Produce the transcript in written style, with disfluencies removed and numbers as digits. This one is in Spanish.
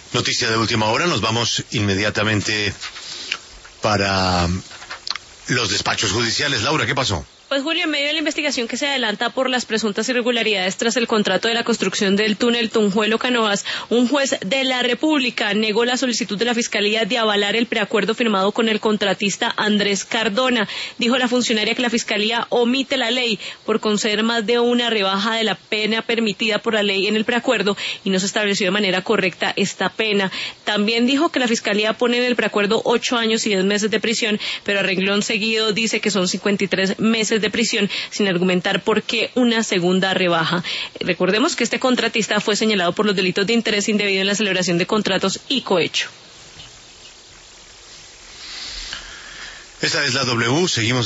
Noticia de última hora, nos vamos inmediatamente para los despachos judiciales. Laura, ¿qué pasó? Pues Julio, en medio de la investigación que se adelanta por las presuntas irregularidades tras el contrato de la construcción del túnel Tunjuelo-Canoas, un juez de la República negó la solicitud de la Fiscalía de avalar el preacuerdo firmado con el contratista Andrés Cardona. Dijo la funcionaria que la Fiscalía omite la ley por conceder más de una rebaja de la pena permitida por la ley en el preacuerdo y no se estableció de manera correcta esta pena. También dijo que la Fiscalía pone en el preacuerdo 8 años y 10 meses de prisión, pero a renglón seguido dice que son 53 meses de prisión, sin argumentar por qué una segunda rebaja. Recordemos que este contratista fue señalado por los delitos de interés indebido en la celebración de contratos y cohecho. Esta es la W, seguimos